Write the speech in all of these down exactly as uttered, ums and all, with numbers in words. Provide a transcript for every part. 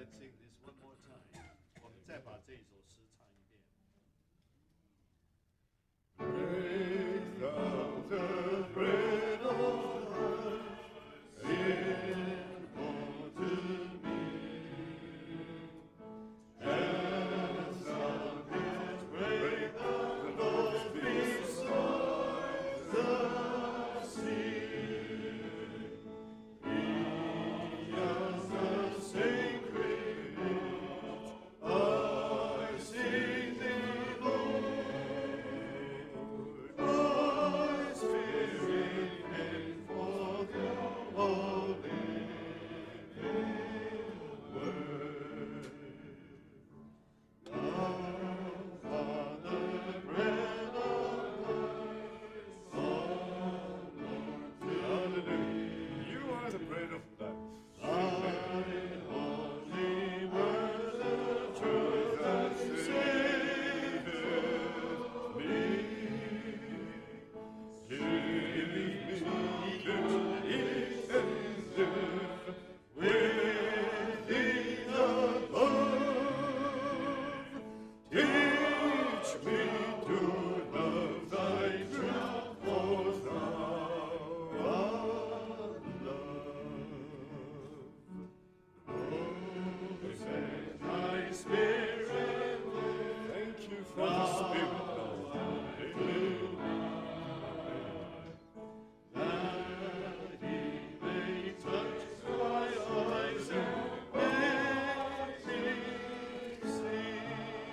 sing this one more time. 我们再把这一首诗唱一遍。Break thou the bread of life, in unto me, as thou didst break the loaves beside the sea. Be as the sacred meat, I sing thee, Lord, my spirit and for the holy word. Thou art the bread of life, O Lord, hallelujah. You are the bread of life. Thy holy word, the truth that saveth me. Give me to eat and live within the love. Teach me to love thy truth, for thou art love. Oh, send thy spirit, Lord. Thank you for the spirit, Lord. Hallelujah. That he may touch my eyes and make me see.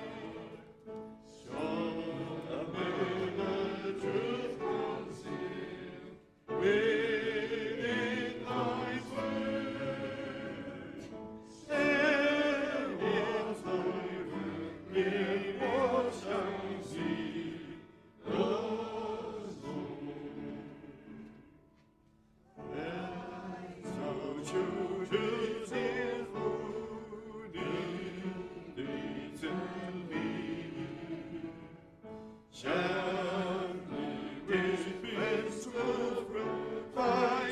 Show me the truth concealed within thy word. And in thy word me what shall see, Lord. And so choose in food indeed to me. Shall dispense the fruit thy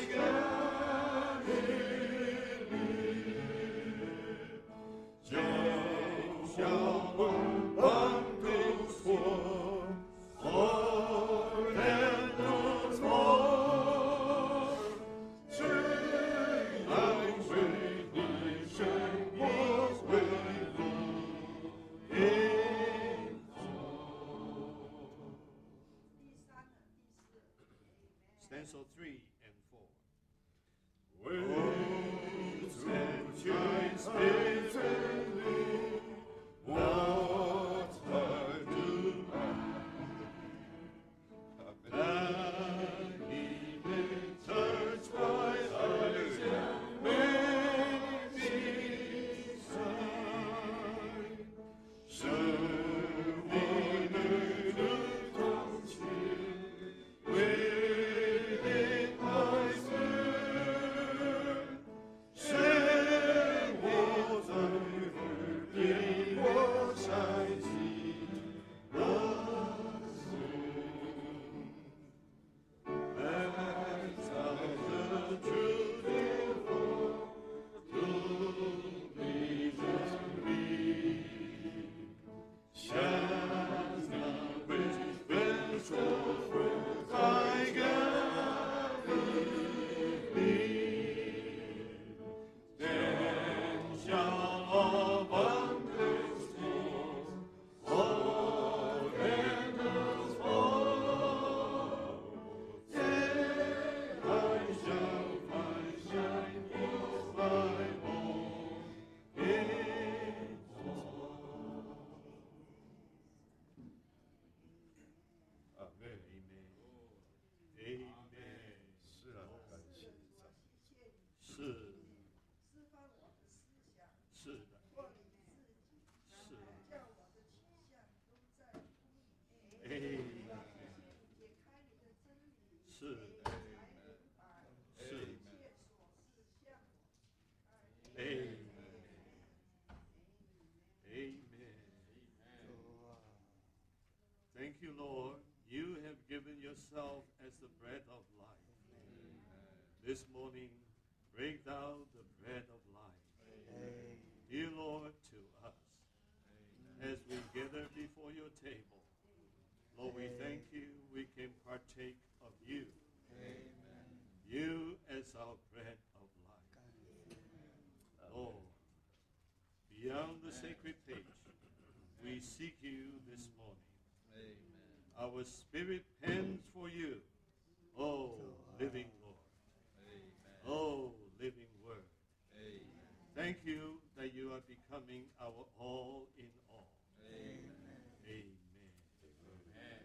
Galilee. Joy shall one go forth, for and once more. Sing thy radiation was with thee in Stanza three and four. Wait and thy spirit and live, what I do, that he may touch my eyes and make me sigh. Show me the new concealed within thy word. Say what I heard, in what I see, Lord, and tell the truth before to me to me. Shall thou dispense the fruit thy Galilee, then shall abundance flow, all endless flow. Yea, I shall find shine is thy home in all. Amen. Amen. Amen. 是啊，感谢赞美。是释放我的思想， 是的， 或你自己， 是的。 叫我的倾向都在乎你。 哎， 解开你的真理， 是的， 才明白是一切所是向我开。 哎，Amen. Thank you, Lord. You have given yourself as the bread of life. This morning, break thou the bread of life. Dear Lord, Oh, we thank you we can partake of you. Amen. You as our bread of life. Oh, beyond the sacred page, we seek you this morning. Amen. Our spirit pants for you. Oh, living Lord. Amen. Oh, living Word. Amen. Thank you that you are becoming our all in all. Amen. Amen. Amen.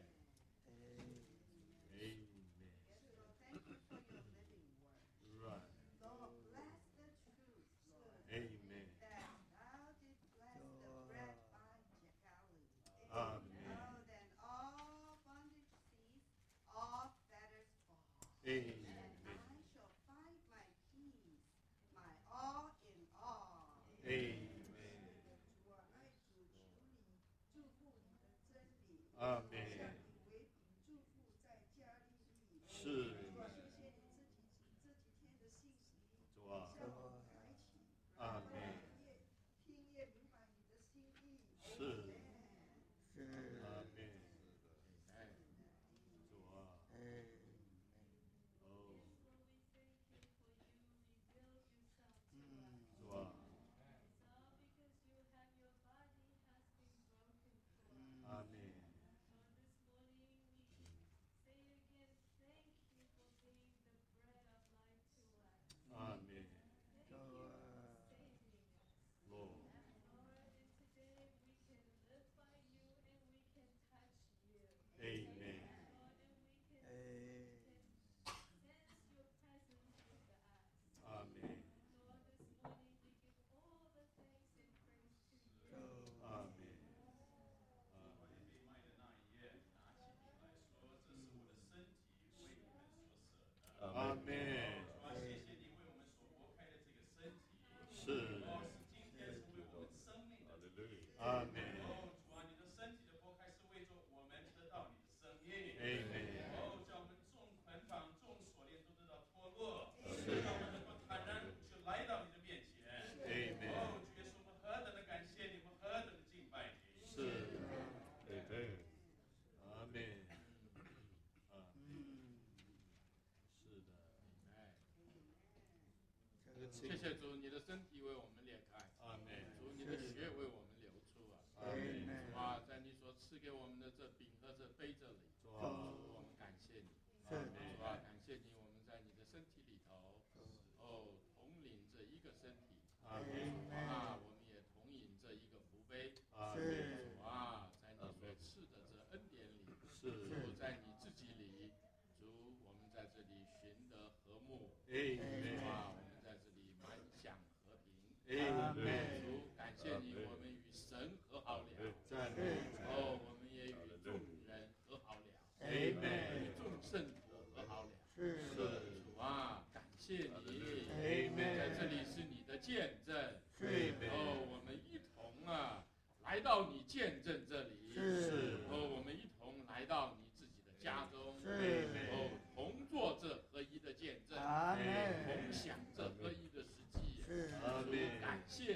Amen. Yes, Lord, thank you for your living word. Right. Lord, bless the truth, Lord. Amen. That thou did bless the bread by Galilee. Amen. Oh, then all bondage cease, all fetters fall. Amen. And I shall find my peace, my all in all. Amen. 主啊，爱主，求你祝福你的真理， Amen. 向你为凭祝福在加利利。 是。 主啊，谢谢你自己这几天的信息， 主啊向我们开启， 阿们让我们越听越明白你的心意。 是 Amen 是。 阿门。 哎， 主啊， 哎， 哦， 嗯， 主啊， 嗯， 阿门。阿门。 主啊， Lord. Amen. 哎， Amen. 主， Amen. 被卖的那一夜，拿起饼来说：“这是我的身体，为你们所舍的。” Amen. 主啊，谢谢你为我们所拨开的这个身体， 是哦，是今天是为我们生命的主题。 Amen. 哦，主啊，你的身体的拨开是为着我们得到你的生命。 Amen. 哦，叫我们众捆绑、众锁链都得到脱落，让我们能够坦然就来到你的面前。 Amen. 哦，主耶稣，我们何等的感谢你，我们何等的敬拜你。 是 Amen. 阿门。啊， 嗯， 是的。 哎， 这个谢谢主，你的身体为我们裂开， 阿门。 主，你的血为我们流出啊！ 阿门。 主啊，在你所赐给我们的这饼和这杯这里， 主啊， 主，我们感谢你。 阿门。 主啊，感谢你，我们在你的身体里头，哦，同领这一个身体。 阿门。 主啊，我们也同饮这一个福杯。 阿门。 主啊，在你所赐的这恩典里， 是主在你自己里，主，我们在这里寻得和睦。主 Amen. 啊，我们在这里满享和平。 Amen. 主，感谢你，我们与神和好了。 赞美哦，我们也与众人和好了。 Amen. 与众圣徒和好了。 是主啊，感谢你。 Amen. 在这里是你的见证。 Amen. 哦，我们一同啊，来到你见证